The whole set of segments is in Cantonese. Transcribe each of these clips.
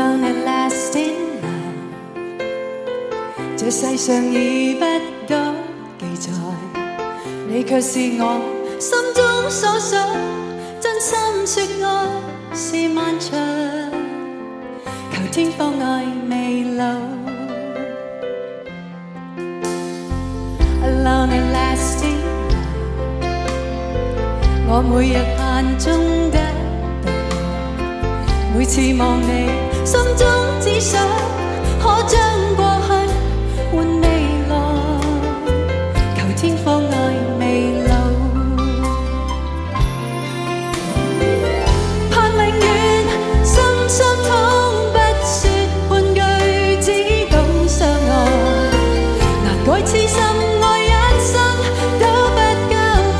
Alone and lasting love， 這世上已不多記載，你卻是我心中所想，真心說愛是漫長，求天放愛未老。Alone and lasting love， 我每日盼中得到愛，每次望你心中只想可將過去換未來，求天放愛未老，盼永遠心相通，不說半句，只懂相愛，難改痴心愛一生都不夠。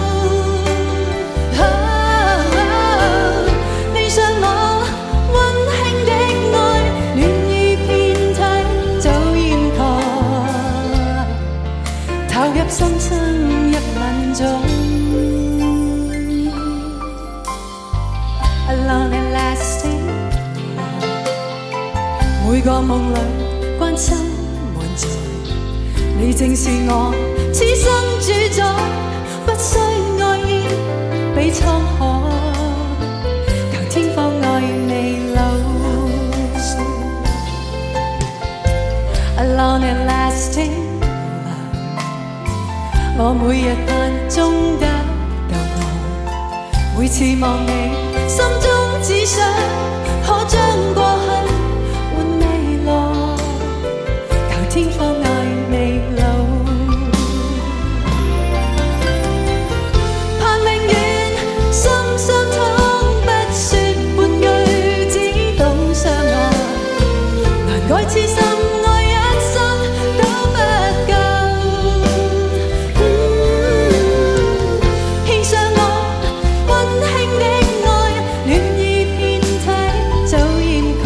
你想我溫馨的愛，暖意遍體早淹蓋，投入深深一吻中。Alone and lasting love， 每個夢裏關心滿載，你正是我此生主宰，不需愛意比滄海，求天放愛未老。Alone and lasting love， 我每日盼中得到愛，每次望你心中只想可將過去換未來，求天放愛未老，盼永遠心相通，不說半句，只懂相愛，難改痴心愛一生都不夠。獻上我溫馨的愛，暖意遍體早淹蓋，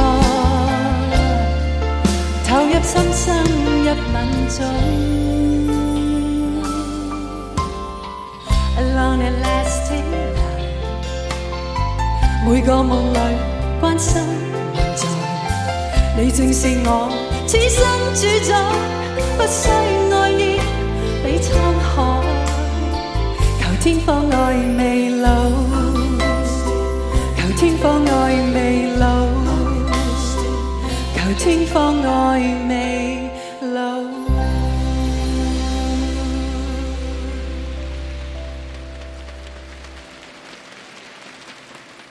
投入深深一吻中。Alone and lasting love， 每個夢裏關心滿載，你正是我此生主宰，不需愛意比滄海，求天放愛未老，求天放愛未老，求天放愛未